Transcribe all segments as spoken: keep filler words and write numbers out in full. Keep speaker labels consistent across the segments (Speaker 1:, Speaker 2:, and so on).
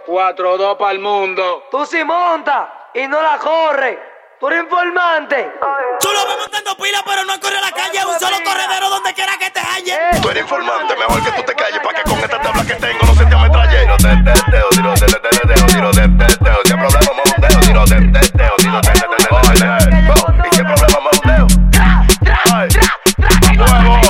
Speaker 1: cuatro dos para el mundo.
Speaker 2: Tú sí montas y no la corres. Tú eres informante.
Speaker 3: Tú lo ves montando pila, pero no corre a la calle. Un solo corredero donde quiera que te halle.
Speaker 4: Tú eres informante, mejor que tú te calles, pa' que con esta tabla que tengo no se te ametralle. Tiro de teteo, tiro de teteo, tiro de teteo. Si hay problema me hundeo, tiro de teteo, tiro de teteo. Y si hay problema me hundeo. Ay, huevo.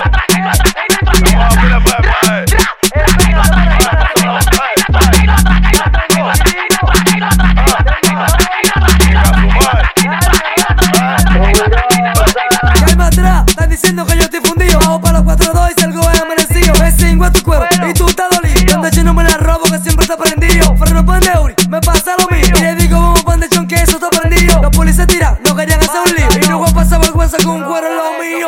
Speaker 2: Están diciendo que yo estoy fundido. Bajo para los cuatro dos y salgo amanecido. Me cingo a tu cuero y tú estás dolido. Cuando yo no me la robo que siempre está prendido. Freno pan de Uri, me pasa lo mío. Y le digo vamos pan de chon que eso está prendido. Los policías tiran, no querían hacer un lío. Y no voy a pasar vergüenza con un cuero en lo mío.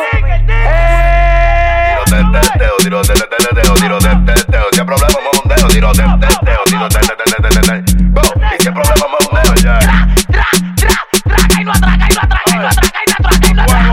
Speaker 4: Tiro de teteo, tiro de teteo, tiro de teteo. Si hay problema me hundeo, tiro de teteo, tiro de teteo. Y si hay problema me hundeo, ya.
Speaker 3: Traca y no atraca y no atraca y no atraca y no atraca y no atraca.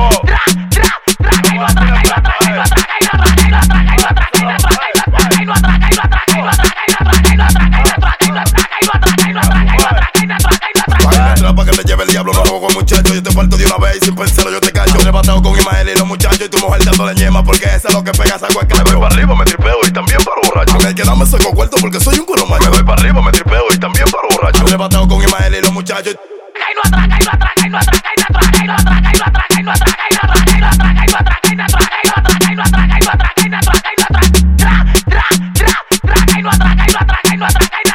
Speaker 4: Pa' que te lleve el diablo, no juego con muchachos. Yo te parto de una vez y sin pensarlo yo te cacho. Arrebatado con Ismael y los muchachos y tu mujer dándole ñema, porque esa es lo que pega esa cualquier. Me voy para arriba, me tripeo y también para borracho. Aunque hay que darme seco cuarto porque soy un cuero macho. Me voy para arriba, me tripeo y también para borracho. Arrebatado con Ismael y los muchachos.
Speaker 3: Y no atraca y no atraca y no atraca y no atraca y no atraca y no atraca y no atraca y no atraca y no atraca y no atraca y no atraca y no atraca y no atraca y no atraca y no atraca y no atraca. Tra, tra, tra, traca y no atraca y no atraca y no atraca y no